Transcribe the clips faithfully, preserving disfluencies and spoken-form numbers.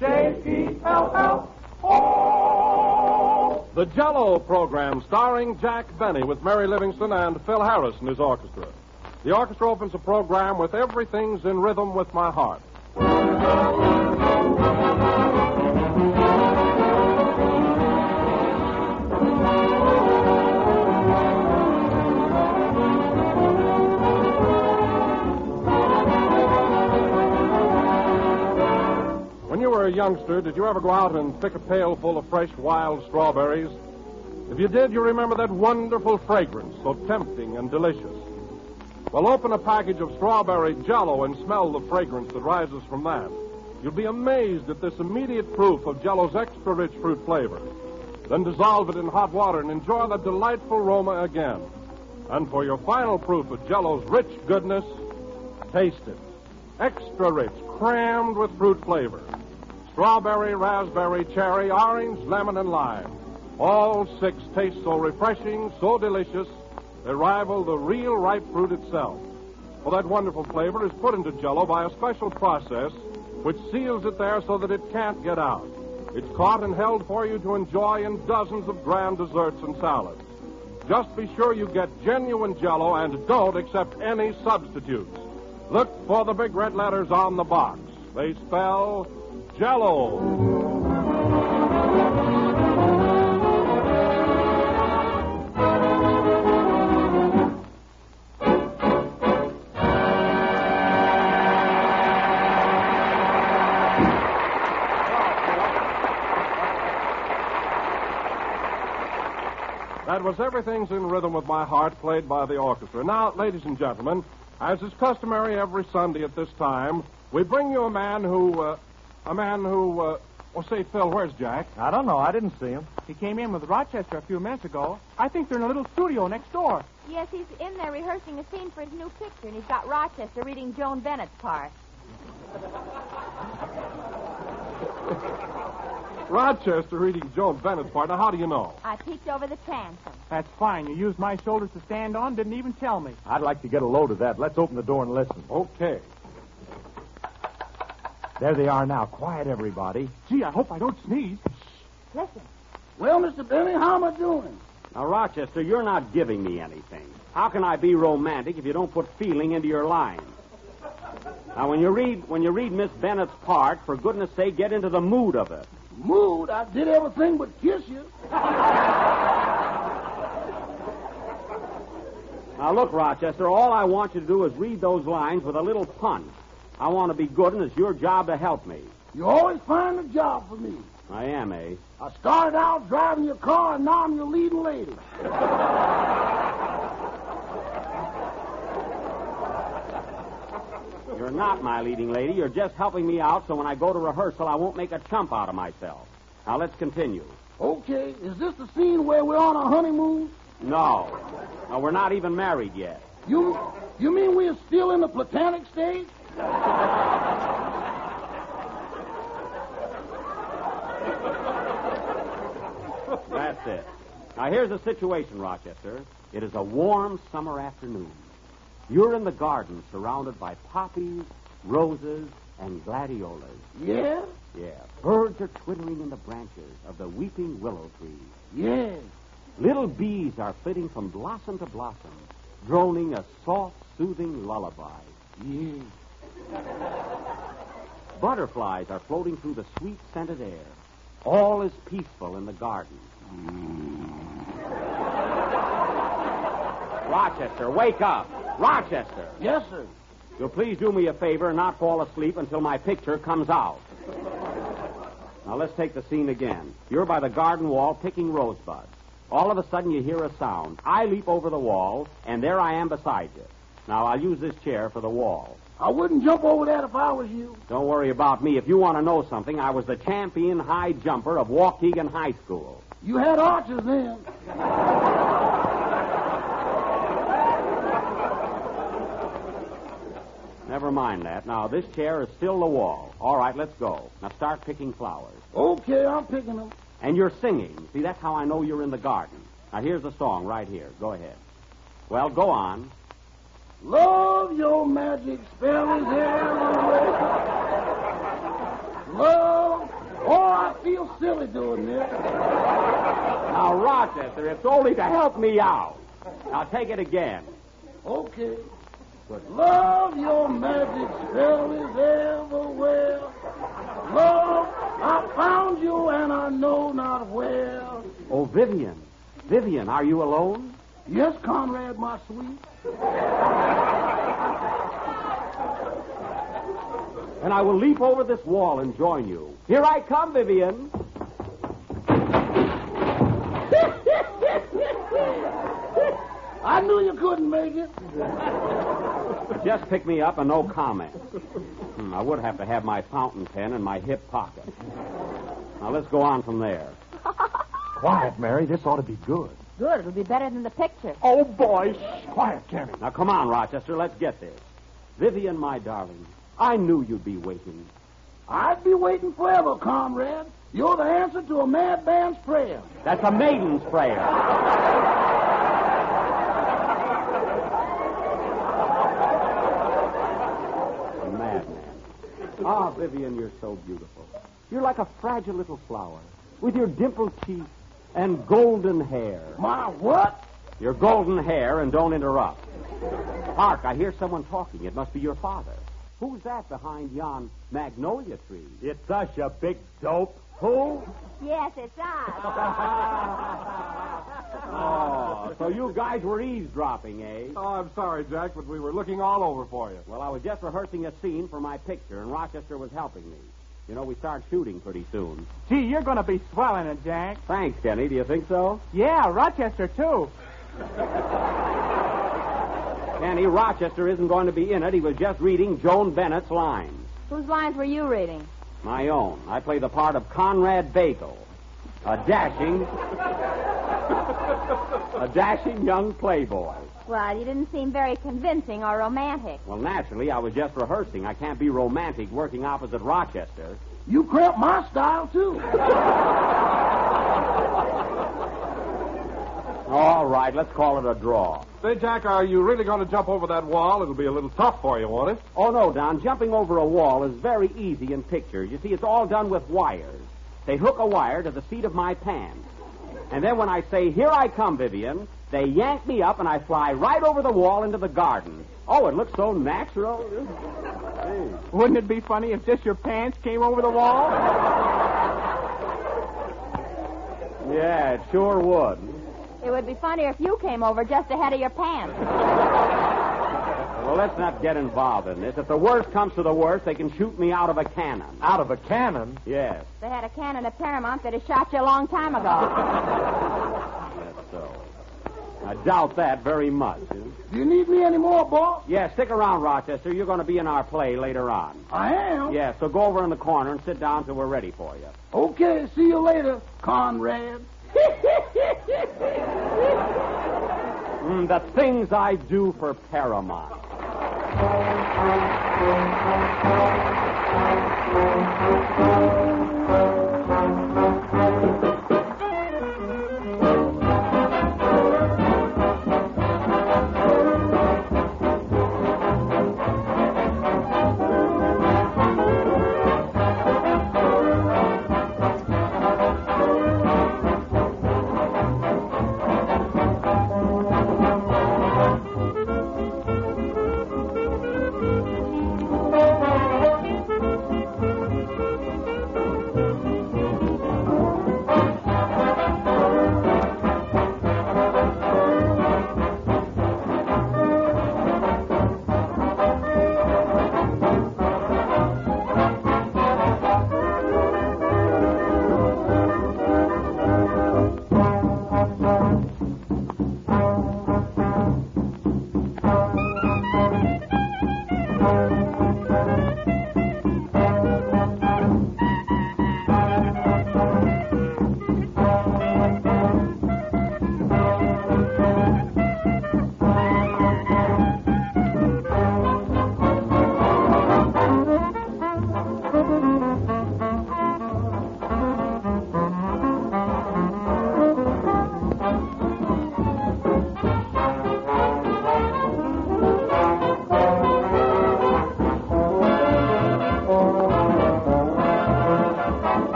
J E L L O. The Jell-O program, starring Jack Benny with Mary Livingston and Phil Harris and his orchestra. The orchestra opens the program with Everything's in Rhythm with My Heart. When you were a youngster, did you ever go out and pick a pail full of fresh wild strawberries? If you did, you remember that wonderful fragrance, so tempting and delicious. Well, open a package of strawberry Jell-O and smell the fragrance that rises from that. You'll be amazed at this immediate proof of Jell-O's extra-rich fruit flavor. Then dissolve it in hot water and enjoy the delightful aroma again. And for your final proof of Jell-O's rich goodness, taste it. Extra rich, crammed with fruit flavor. Strawberry, raspberry, cherry, orange, lemon, and lime. All six taste so refreshing, so delicious, they rival the real ripe fruit itself. Well, that wonderful flavor is put into Jell-O by a special process which seals it there so that it can't get out. It's caught and held for you to enjoy in dozens of grand desserts and salads. Just be sure you get genuine Jell-O and don't accept any substitutes. Look for the big red letters on the box. They spell Jell-O. That was Everything's in Rhythm with My Heart, played by the orchestra. Now, ladies and gentlemen, as is customary every Sunday at this time, we bring you a man who, uh, a man who, uh, oh, say, Phil, where's Jack? I don't know. I didn't see him. He came in with Rochester a few minutes ago. I think they're in a little studio next door. Yes, he's in there rehearsing a scene for his new picture, and he's got Rochester reading Joan Bennett's part. Rochester reading Joan Bennett's part. Now, how do you know? I peeked over the transom. That's fine. You used my shoulders to stand on, didn't even tell me. I'd like to get a load of that. Let's open the door and listen. Okay. There they are now. Quiet, everybody. Gee, I hope I don't sneeze. Listen. Well, Mister Benny, how am I doing? Now, Rochester, you're not giving me anything. How can I be romantic if you don't put feeling into your lines? Now, when you read when you read Miss Bennett's part, for goodness sake, get into the mood of it. Mood? I did everything but kiss you. Now, look, Rochester, all I want you to do is read those lines with a little punch. I want to be good, and it's your job to help me. You always find a job for me. I am, eh? I started out driving your car, and now I'm your leading lady. You're not my leading lady. You're just helping me out so when I go to rehearsal, I won't make a chump out of myself. Now, let's continue. Okay, is this the scene where we're on a honeymoon? No. No, we're not even married yet. You you mean we're still in the platonic stage? That's it. Now, here's the situation, Rochester. It is a warm summer afternoon. You're in the garden surrounded by poppies, roses, and gladiolas. Yeah? Yeah. Birds are twittering in the branches of the weeping willow trees. Yeah. Little bees are flitting from blossom to blossom, droning a soft, soothing lullaby. Yeah. Butterflies are floating through the sweet, scented air. All is peaceful in the garden. Rochester, wake up. Rochester. Yes, sir. You'll please do me a favor and not fall asleep until my picture comes out. Now, let's take the scene again. You're by the garden wall picking rosebuds. All of a sudden, you hear a sound. I leap over the wall, and there I am beside you. Now, I'll use this chair for the wall. I wouldn't jump over that if I was you. Don't worry about me. If you want to know something, I was the champion high jumper of Waukegan High School. You had arches then. Never mind that. Now, this chair is still the wall. All right, let's go. Now, start picking flowers. Okay, I'm picking them. And you're singing. See, that's how I know you're in the garden. Now, here's the song right here. Go ahead. Well, go on. Love, your magic spell is everywhere. Love, feel silly doing this. Now, Rochester, it's only to help me out. Now, take it again. Okay. Love, your magic spell is everywhere. Love, I found you and I know not where. Oh, Vivian. Vivian, are you alone? Yes, Conrad, my sweet. And I will leap over this wall and join you. Here I come, Vivian. I knew you couldn't make it. Just pick me up and no comment. Hmm, I would have to have my fountain pen in my hip pocket. Now, let's go on from there. Quiet, Mary. This ought to be good. Good. It'll be better than the picture. Oh, boy. Shh. Quiet, Kenny. Now, come on, Rochester. Let's get this. Vivian, my darling, I knew you'd be waiting. I'd be waiting forever, Conrad. You're the answer to a madman's prayer. That's a maiden's prayer. Ah, Vivian, you're so beautiful. You're like a fragile little flower with your dimpled teeth and golden hair. My what? Your golden hair, and don't interrupt. Hark, I hear someone talking. It must be your father. Who's that behind yon magnolia tree? It's us, you big dope. Who? Yes, it's us. Oh, so you guys were eavesdropping, eh? Oh, I'm sorry, Jack, but we were looking all over for you. Well, I was just rehearsing a scene for my picture, and Rochester was helping me. You know, we start shooting pretty soon. Gee, you're going to be swelling it, Jack. Thanks, Kenny. Do you think so? Yeah, Rochester, too. Kenny, Rochester isn't going to be in it. He was just reading Joan Bennett's lines. Whose lines were you reading? My own. I play the part of Conrad Bagel, a dashing, a dashing young playboy. Well, you didn't seem very convincing or romantic. Well, naturally, I was just rehearsing. I can't be romantic working opposite Rochester. You cramp my style, too. All right, let's call it a draw. Say, Jack, are you really going to jump over that wall? It'll be a little tough for you, won't it? Oh, no, Don. Jumping over a wall is very easy in pictures. You see, it's all done with wires. They hook a wire to the seat of my pants. And then when I say, here I come, Vivian, they yank me up and I fly right over the wall into the garden. Oh, it looks so natural. Hey. Wouldn't it be funny if just your pants came over the wall? Yeah, it sure would. It would be funnier if you came over just ahead of your pants. Well, let's not get involved in this. If the worst comes to the worst, they can shoot me out of a cannon. Out of a cannon? Yes. They had a cannon at Paramount that had shot you a long time ago. That's so. I doubt that very much. Huh? Do you need me anymore, boss? Yeah, stick around, Rochester. You're going to be in our play later on. I am? Yeah, so go over in the corner and sit down till we're ready for you. Okay, see you later, Conrad. Mm, the things I do for Paramount.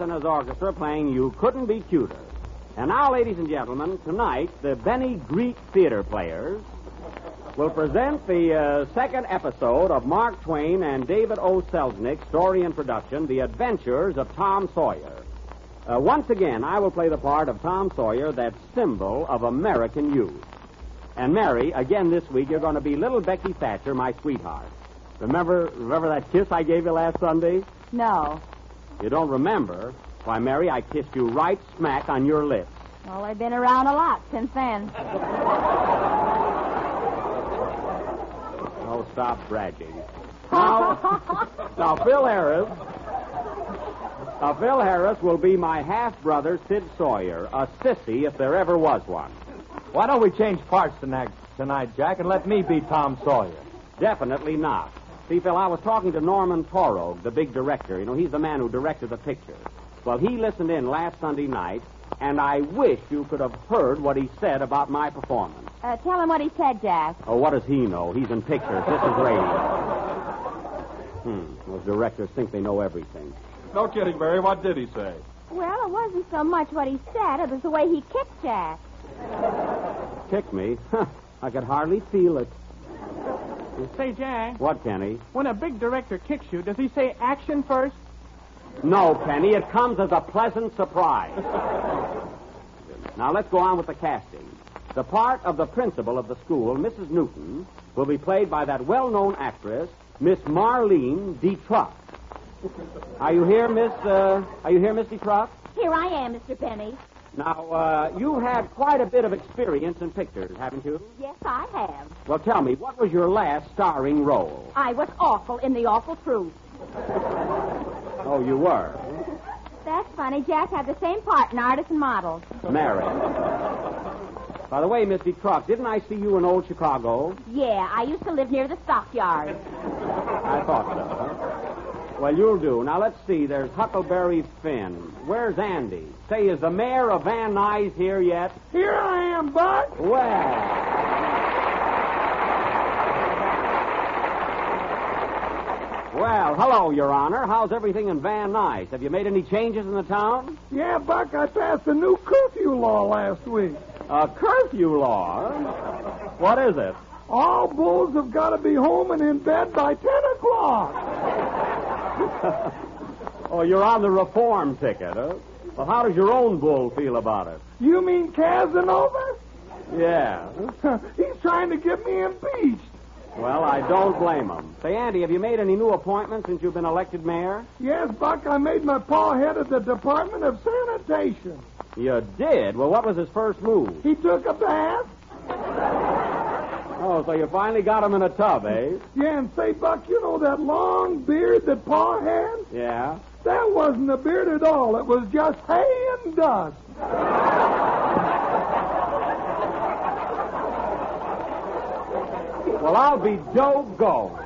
and his orchestra playing You Couldn't Be Cuter. And now, ladies and gentlemen, tonight, the Benny Greek Theater Players will present the uh, second episode of Mark Twain and David O. Selznick's story and production, The Adventures of Tom Sawyer. Uh, once again, I will play the part of Tom Sawyer, that symbol of American youth. And Mary, again this week, you're going to be little Becky Thatcher, my sweetheart. Remember, remember that kiss I gave you last Sunday? No. You don't remember? Why, Mary, I kissed you right smack on your lips. Well, I've been around a lot since then. Oh, stop bragging. Now, now Phil Harris... Now, Phil Harris will be my half-brother, Sid Sawyer, a sissy if there ever was one. Why don't we change parts tonight, tonight, Jack, and let me be Tom Sawyer? Definitely not. See, Phil, I was talking to Norman Torog, the big director. You know, he's the man who directed the picture. Well, he listened in last Sunday night, and I wish you could have heard what he said about my performance. Uh, tell him what he said, Jack. Oh, what does he know? He's in pictures. This is radio. Hmm. Those directors think they know everything. No kidding, Mary. What did he say? Well, it wasn't so much what he said. It was the way he kicked Jack. Kick me? I could hardly feel it. Say, Jack, What, Kenny? when a big director kicks you, does he say action first? No, Kenny. It comes as a pleasant surprise. Now, let's go on with the casting. The part of the principal of the school, Missus Newton, will be played by that well-known actress, Miss Marlene DeTruck. Are you here, Miss, uh, are you here, Miss DeTruck? Here I am, Mister Penny. Now, uh, you've had quite a bit of experience in pictures, haven't you? Yes, I have. Well, tell me, what was your last starring role? I was awful in The Awful Truth. Oh, you were? That's funny. Jack had the same part in Artist and Model. Mary. By the way, Miss DeTruck, didn't I see you in old Chicago? Yeah, I used to live near the stockyard. I thought so. Well, you'll do. Now, let's see. There's Huckleberry Finn. Where's Andy? Say, is the mayor of Van Nuys here yet? Here I am, Buck. Well. Well, hello, Your Honor. How's everything in Van Nuys? Have you made any changes in the town? Yeah, Buck, I passed a new curfew law last week. A curfew law? What is it? All bulls have got to be home and in bed by ten o'clock. Oh, you're on the reform ticket, huh? Well, how does your own bull feel about it? You mean Casanova? Yeah. He's trying to get me impeached. Well, I don't blame him. Say, Andy, have you made any new appointments since you've been elected mayor? Yes, Buck, I made my pa head of the Department of Sanitation. You did? Well, what was his first move? He took a bath. Oh, so you finally got him in a tub, eh? Yeah, and say, Buck, you know that long beard that pa had? Yeah. That wasn't a beard at all. It was just hay and dust. Well, I'll be doggone.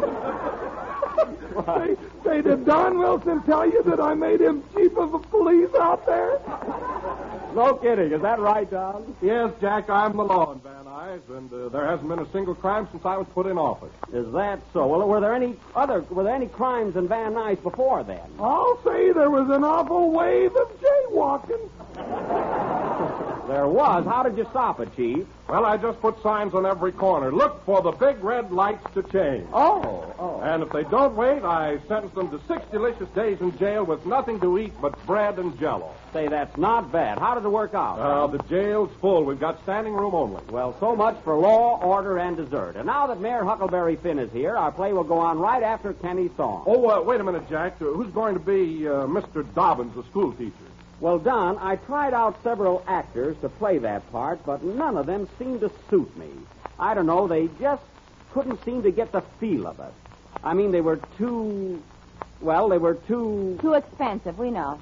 say, say, did Don Wilson tell you that I made him chief of the police out there? No kidding. Is that right, Don? Yes, Jack, I'm the law in Van Nuys, and uh, there hasn't been a single crime since I was put in office. Is that so? Well, were there any other, were there any crimes in Van Nuys before then? I'll say there was an awful wave of jaywalking. There was. How did you stop it, Chief? Well, I just put signs on every corner. Look for the big red lights to change. Oh, oh. And if they don't wait, I sentence them to six delicious days in jail with nothing to eat but bread and jello. Say, that's not bad. How did it work out? Uh, the jail's full. We've got standing room only. Well, so much for law, order, and dessert. And now that Mayor Huckleberry Finn is here, our play will go on right after Kenny's song. Oh, uh, wait a minute, Jack. Uh, who's going to be uh, Mister Dobbins, the school teacher? Well, Don, I tried out several actors to play that part, but none of them seemed to suit me. I don't know, they just couldn't seem to get the feel of it. I mean, they were too... Well, they were too... Too expensive, we know.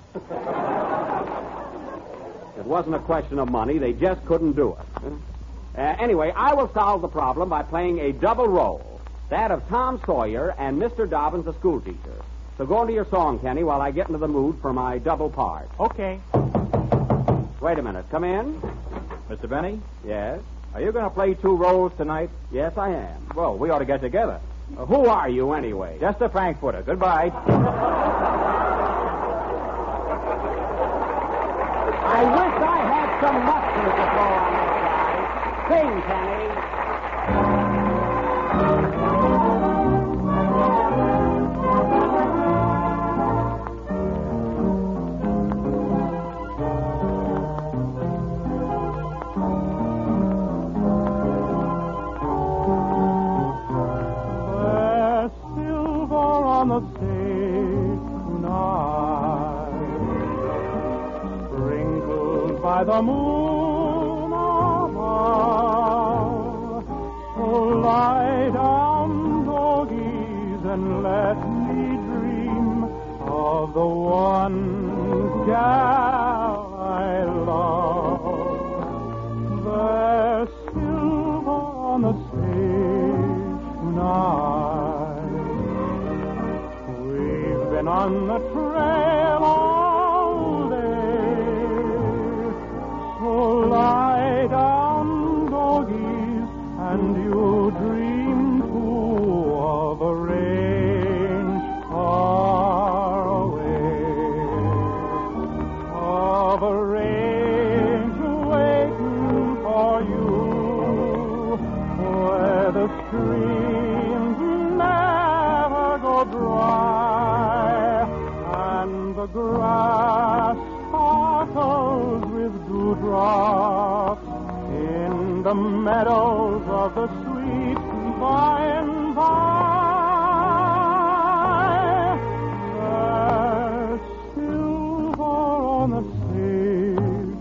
It wasn't a question of money. They just couldn't do it. Uh, anyway, I will solve the problem by playing a double role, that of Tom Sawyer and Mister Dobbins, the school teacher. So go into your song, Kenny, while I get into the mood for my double part. Okay. Wait a minute. Come in. Mister Benny, Yes? are you going to play two roles tonight? Yes, I am. Well, we ought to get together. Uh, who are you, anyway? Just a frankfurter. Goodbye. I wish I had some mustard to throw on those guys. Sing, Kenny. There's silver on the stage tonight, sprinkled by the moon above. So lie down, doggies, and let me dream of the one gal I love. There's silver on the stage tonight. We've been on the trail all day. So lie down, doggies, and you dream too of a range far away, of a range waiting for you, where the streams never go dry, and the grass sparkles with dewdrops in the meadows of the sweet by and by. There's silver on the stage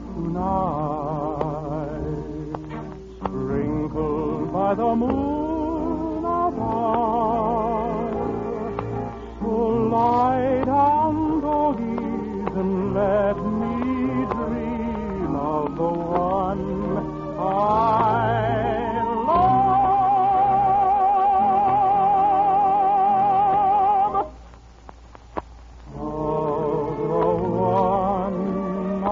tonight, sprinkled by the moon above. So lie down, doggies, and let me dream of the one I love. Of the one I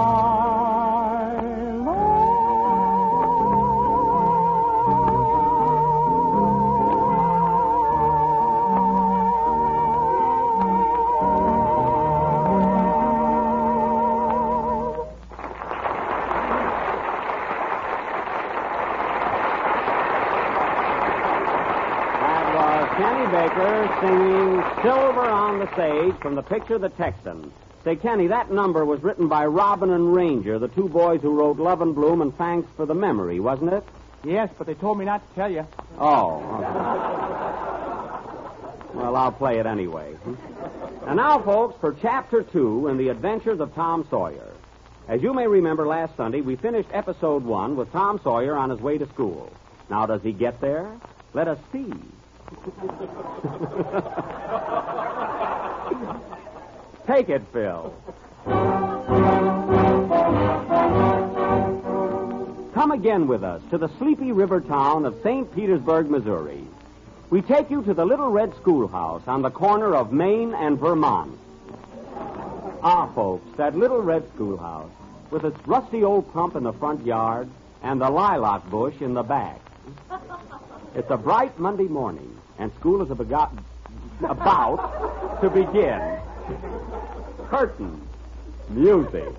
Kenny Baker singing Silver on the Stage from the picture The Texan. Say, Kenny, that number was written by Robin and Ranger, the two boys who wrote Love and Bloom and Thanks for the Memory, wasn't it? Yes, but they told me not to tell you. Oh. Okay. Well, I'll play it anyway. And now, folks, for Chapter Two in the Adventures of Tom Sawyer. As you may remember, last Sunday we finished Episode One with Tom Sawyer on his way to school. Now, does he get there? Let us see. Take it, Phil. Come again with us to the sleepy river town of Saint Petersburg, Missouri. We take you to the little red schoolhouse on the corner of Maine and Vermont. Ah, folks, that little red schoolhouse with its rusty old pump in the front yard and the lilac bush in the back. It's a bright Monday morning, and school is about, about to begin. Curtain. Music.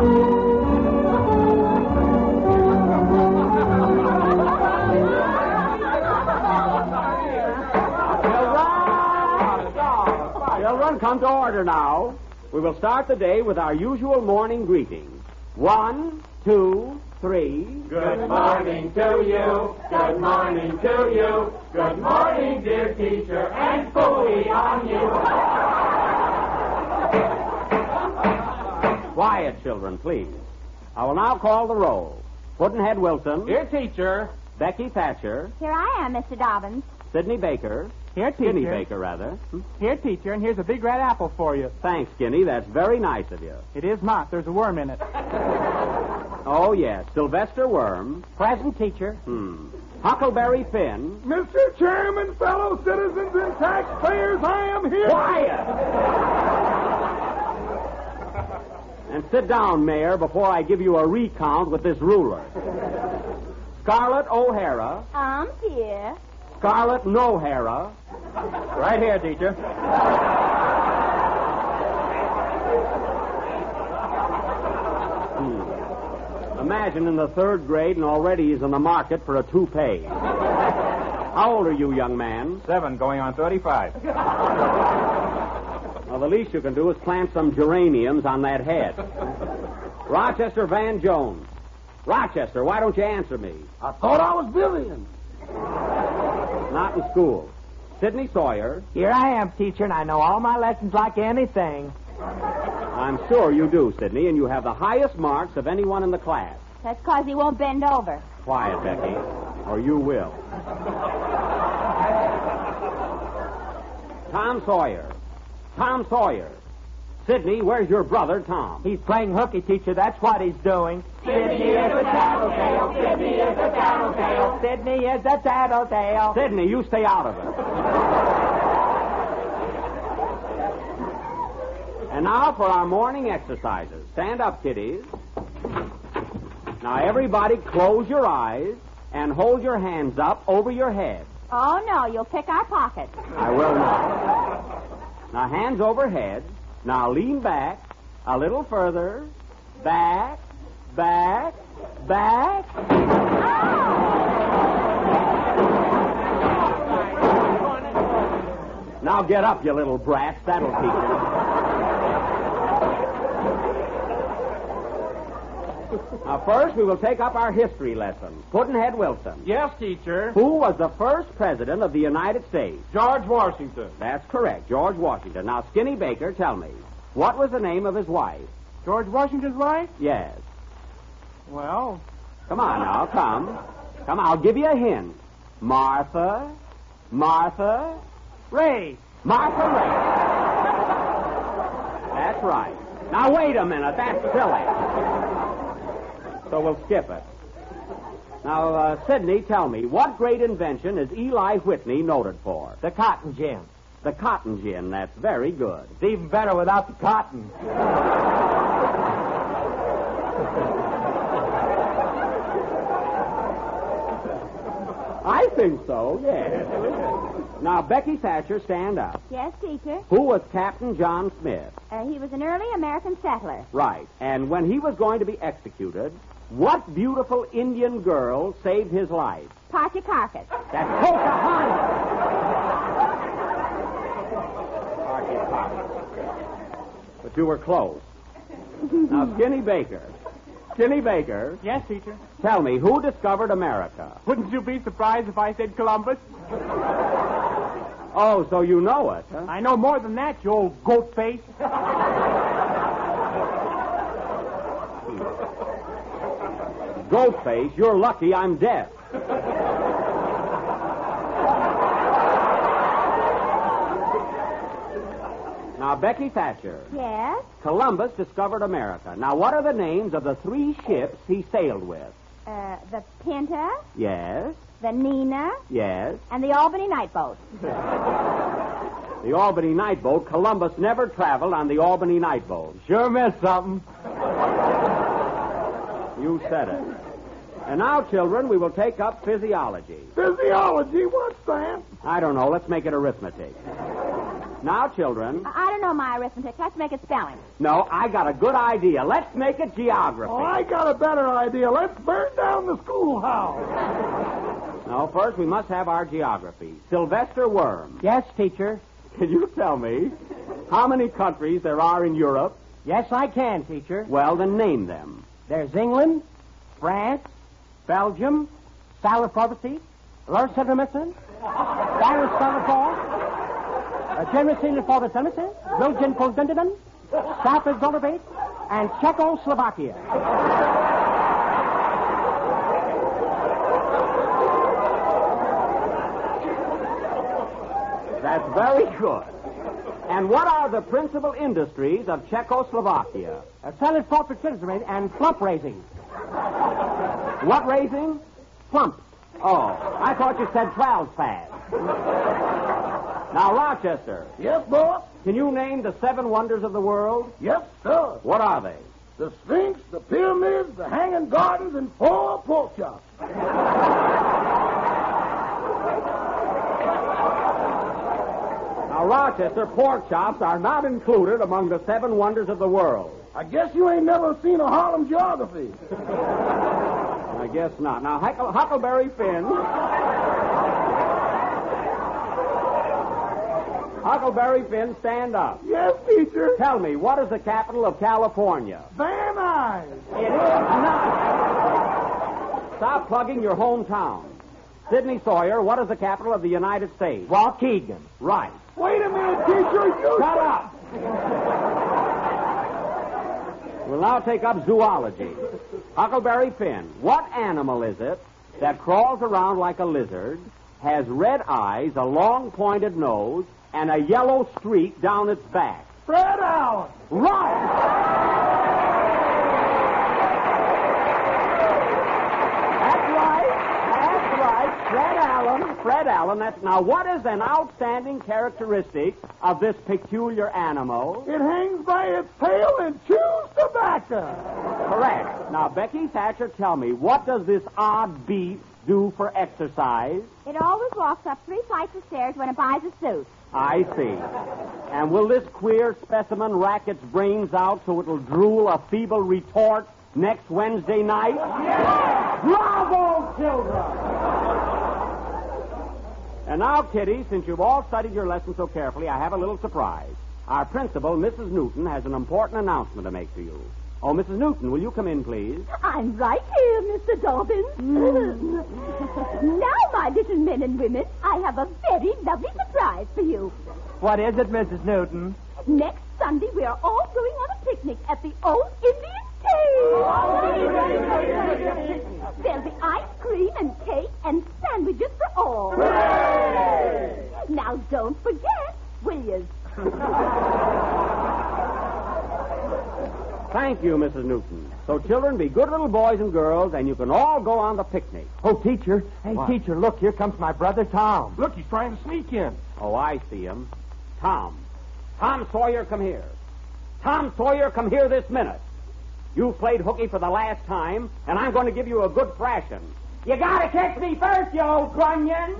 Children, come to order now. We will start the day with our usual morning greetings. One, two, three. Good morning to you. Good morning to you. Good morning, dear teacher, and phooey on you. Quiet, children, please. I will now call the roll. Pudd'nhead Wilson. Here, teacher. Becky Thatcher. Here I am, Mister Dobbins. Sidney Baker. Here, teacher. Skinny Baker, rather. Here, teacher, and here's a big red apple for you. Thanks, Skinny. That's very nice of you. It is not. There's a worm in it. Oh, yes. Sylvester Worm. Present, teacher. Hmm. Huckleberry Finn. Mister Chairman, fellow citizens, and taxpayers, I am here. Quiet! And sit down, Mayor, before I give you a recount with this ruler. Scarlett O'Hara. I'm here. Scarlett No'Hara. Right here, teacher. Imagine in the third grade and already he's in the market for a toupee. How old are you, young man? Seven, going on thirty-five. Well, the least you can do is plant some geraniums on that head. Rochester Van Jones. Rochester, why don't you answer me? I thought I was Vivian. Not in school. Sidney Sawyer. Here I am, teacher, and I know all my lessons like anything. I'm sure you do, Sidney, and you have the highest marks of anyone in the class. That's because he won't bend over. Quiet, Becky, or you will. Tom Sawyer. Tom Sawyer. Sidney, where's your brother, Tom? He's playing hooky, teacher. That's what he's doing. Sidney is a tattletale. Sidney is a tattletale. Sidney is a tattletale. Sidney, you stay out of it. And now for our morning exercises. Stand up, kiddies. Now, everybody close your eyes and hold your hands up over your head. Oh, no, you'll pick our pockets. I will not. Now, hands overhead. Now, lean back a little further. Back, back, back. Now, get up, you little brats. That'll teach you. Now, first, we will take up our history lesson. Pudd'nhead Wilson. Yes, teacher. Who was the first president of the United States? George Washington. That's correct, George Washington. Now, Skinny Baker, tell me, what was the name of his wife? George Washington's wife? Yes. Well, Come on now, come. Come, I'll give you a hint. Martha, Martha, Ray. Martha Ray. That's right. Now, wait a minute. That's silly. So we'll skip it. Now, uh, Sidney, tell me, what great invention is Eli Whitney noted for? The cotton gin. The cotton gin. That's very good. It's even better without the cotton. I think so, yes. Now, Becky Thatcher, stand up. Yes, teacher. Who was Captain John Smith? Uh, he was an early American settler. Right. And when he was going to be executed, what beautiful Indian girl saved his life? Pocahontas. That's Pocahontas. Pocahontas. But you were close. Now, Skinny Baker. Skinny Baker, Yes, teacher. tell me, who discovered America? Wouldn't you be surprised if I said Columbus? Oh, so you know it, huh? I know more than that, you old goat face. Goatface, you're lucky I'm deaf. Now, Becky Thatcher, Yes? Columbus discovered America. Now, what are the names of the three ships he sailed with? Uh, the Pinta, Yes, the Nina, yes. and the Albany night boat. The Albany night boat. Columbus never traveled on the Albany night boat. Sure missed something. You said it. And now, children, we will take up physiology. Physiology? What's that? I don't know. Let's make it arithmetic. Now, children. I I don't know my arithmetic. Let's make it spelling. No, I got a good idea. Let's make it geography. Oh, I got a better idea. Let's burn down the schoolhouse. No, first we must have our geography. Sylvester Worm, Yes, teacher. can you tell me how many countries there are in Europe? Yes, I can, teacher. Well, then name them. There's England, France, Belgium, Salafrovity, Lord Settlements, Paris, Salafort, Generation for the Settlements, Belgian Continent, South of Zolobate, and Czechoslovakia. That's very good. And what are the principal industries of Czechoslovakia? A salad for fertility and plump raising. What raising? Plump. Oh, I thought you said twelve fast. Now, Rochester, Yes, boss? can you name the seven wonders of the world? Yes, sir. What are they? The Sphinx, the pyramids, the hanging gardens, and four pork chops. Now, Rochester, pork chops are not included among the seven wonders of the world. I guess you ain't never seen a Harlem geography. I guess not. Now, Huckle- Huckleberry Finn. Huckleberry Finn, stand up. Yes, teacher. Tell me, what is the capital of California? Van Nuys. It is not. Stop plugging your hometown. Sidney Sawyer, what is the capital of the United States? Waukegan. Right. Wait a minute, teacher. You Shut up. We'll now take up zoology. Huckleberry Finn, what animal is it that crawls around like a lizard, has red eyes, a long pointed nose, and a yellow streak down its back? Fred Allen. Right. Fred Allen, Fred Allen, that's, now what is an outstanding characteristic of this peculiar animal? It hangs by its tail and chews tobacco. Correct. Now, Becky Thatcher, tell me, what does this odd beast do for exercise? It always walks up three flights of stairs when it buys a suit. I see. And will this queer specimen rack its brains out so it'll drool a feeble retort next Wednesday night? Yes! Bravo, children! And now, kiddies, since you've all studied your lesson so carefully, I have a little surprise. Our principal, Missus Newton, has an important announcement to make to you. Oh, Missus Newton, will you come in, please? I'm right here, Mister Dobbins. Mm. Now, my little men and women, I have a very lovely surprise for you. What is it, Missus Newton? Next Sunday, we are all going on a picnic at the old Indian cave. There'll be ice cream and cake and sandwiches for all. Hooray! Now, don't forget, will you? Thank you, Missus Newton. So, children, be good little boys and girls, and you can all go on the picnic. Oh, teacher. Hey, What? teacher, look, here comes my brother Tom. Look, he's trying to sneak in. Oh, I see him. Tom. Tom Sawyer, come here. Tom Sawyer, come here this minute. You've played hooky for the last time, and I'm going to give you a good thrashing. You gotta catch me first, you old grunion.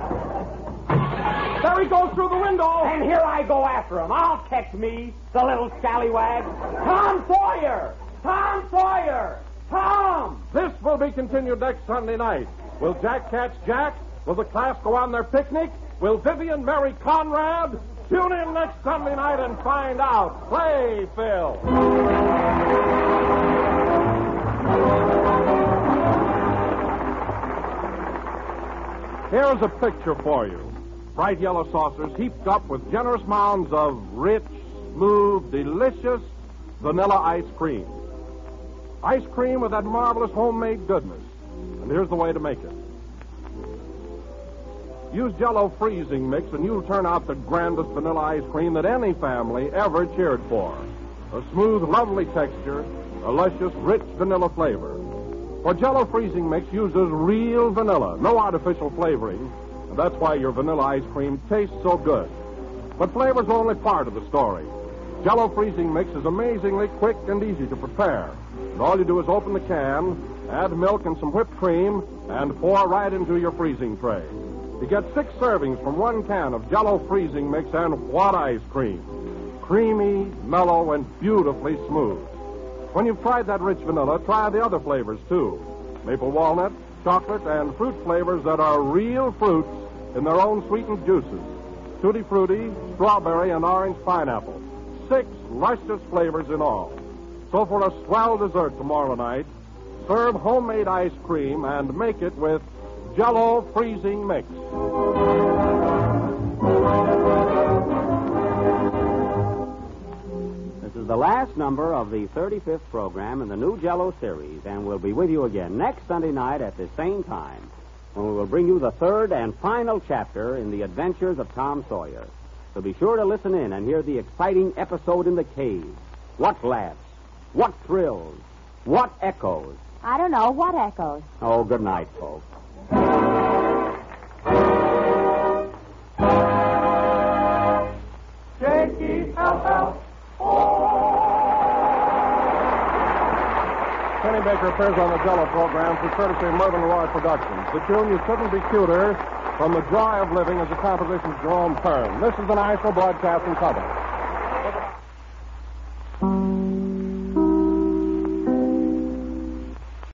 There he goes through the window. And here I go after him. I'll catch me, the little scallywag. Tom Sawyer! Tom Sawyer! Tom! This will be continued next Sunday night. Will Jack catch Jack? Will the class go on their picnic? Will Vivian marry Conrad? Tune in next Sunday night and find out. Play, Phil. Here's a picture for you. Bright yellow saucers heaped up with generous mounds of rich, smooth, delicious vanilla ice cream. Ice cream with that marvelous homemade goodness. And here's the way to make it. Use Jell-O freezing mix and you'll turn out the grandest vanilla ice cream that any family ever cheered for. A smooth, lovely texture, a luscious, rich vanilla flavor. For Jell-O freezing mix uses real vanilla, no artificial flavoring, and that's why your vanilla ice cream tastes so good. But flavor's only part of the story. Jell-O freezing mix is amazingly quick and easy to prepare. And all you do is open the can, add milk and some whipped cream, and pour right into your freezing tray. You get six servings from one can of Jell-O freezing mix, and what ice cream! Creamy, mellow, and beautifully smooth. When you've tried that rich vanilla, try the other flavors, too. Maple walnut, chocolate, and fruit flavors that are real fruits in their own sweetened juices. Tutti Frutti, strawberry, and orange pineapple. Six luscious flavors in all. So for a swell dessert tomorrow night, serve homemade ice cream and make it with Jell-O freezing mix. This is the last number of the thirty-fifth program in the new Jell-O series, and we'll be with you again next Sunday night at the same time, when we will bring you the third and final chapter in the adventures of Tom Sawyer. So be sure to listen in and hear the exciting episode in the cave. What laughs, what thrills, what echoes. I don't know. What echoes? Oh, good night, folks. Jakey, help, help. Kenny Baker appears on the Jell-O program through courtesy of Mervyn Roy Productions. The tune You Couldn't Be Cuter from The Joy of Living is a composition of Jerome Kern. This is the National Broadcasting Company.